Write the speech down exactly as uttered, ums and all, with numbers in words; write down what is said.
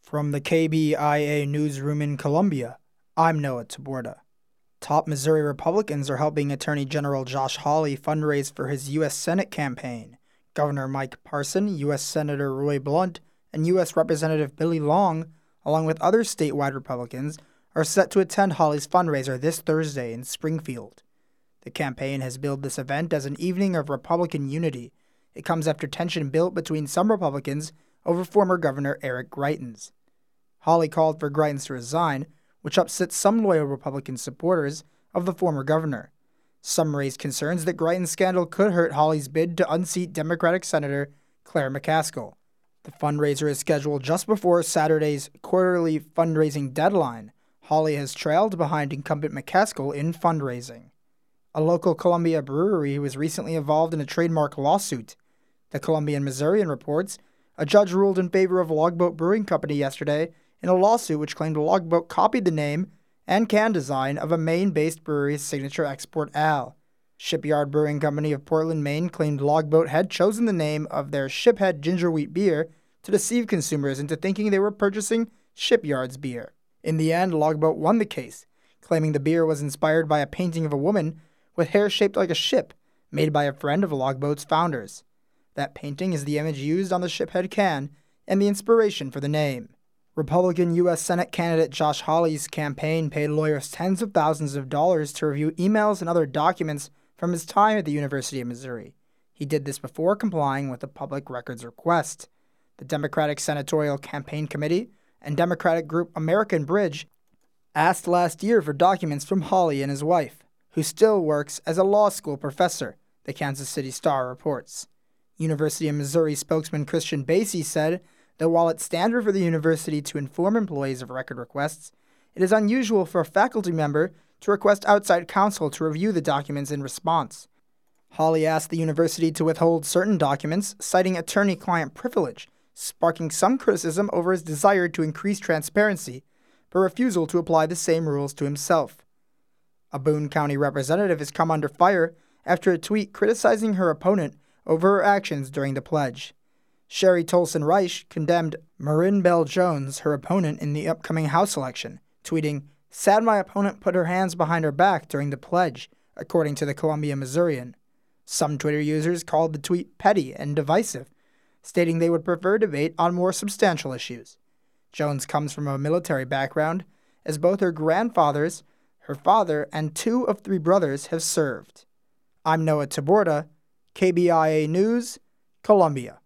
From the K B I A newsroom in Columbia, I'm Noah Taborda. Top Missouri Republicans are helping Attorney General Josh Hawley fundraise for his U S Senate campaign. Governor Mike Parson, U S Senator Roy Blunt, and U S Representative Billy Long, along with other statewide Republicans, are set to attend Hawley's fundraiser this Thursday in Springfield. The campaign has billed this event as an evening of Republican unity. It comes after tension built between some Republicans over former Governor Eric Greitens. Hawley called for Greitens to resign, which upset some loyal Republican supporters of the former governor. Some raised concerns that Greitens' scandal could hurt Hawley's bid to unseat Democratic Senator Claire McCaskill. The fundraiser is scheduled just before Saturday's quarterly fundraising deadline. Hawley has trailed behind incumbent McCaskill in fundraising. A local Columbia brewery was recently involved in a trademark lawsuit. The Columbian Missourian reports a judge ruled in favor of Logboat Brewing Company yesterday in a lawsuit which claimed Logboat copied the name and can design of a Maine-based brewery's signature export ale. Shipyard Brewing Company of Portland, Maine claimed Logboat had chosen the name of their Shiphead ginger wheat beer to deceive consumers into thinking they were purchasing Shipyard's beer. In the end, Logboat won the case, claiming the beer was inspired by a painting of a woman with hair shaped like a ship, made by a friend of Logboat's founders. That painting is the image used on the Shiphead can and the inspiration for the name. Republican U S Senate candidate Josh Hawley's campaign paid lawyers tens of thousands of dollars to review emails and other documents from his time at the University of Missouri. He did this before complying with a public records request. The Democratic Senatorial Campaign Committee and Democratic group American Bridge asked last year for documents from Hawley and his wife, who still works as a law school professor, the Kansas City Star reports. University of Missouri spokesman Christian Bassey said that while it's standard for the university to inform employees of record requests, it is unusual for a faculty member to request outside counsel to review the documents in response. Hawley asked the university to withhold certain documents, citing attorney-client privilege, sparking some criticism over his desire to increase transparency, but refusal to apply the same rules to himself. A Boone County representative has come under fire after a tweet criticizing her opponent over her actions during the pledge. Sherry Tolson Reich condemned Marin Bell Jones, her opponent in the upcoming House election, tweeting, "Sad my opponent put her hands behind her back during the pledge," according to the Columbia Missourian. Some Twitter users called the tweet petty and divisive, stating they would prefer debate on more substantial issues. Jones comes from a military background, as both her grandfathers, her father, and two of three brothers have served. I'm Noah Taborda, K B I A News, Columbia.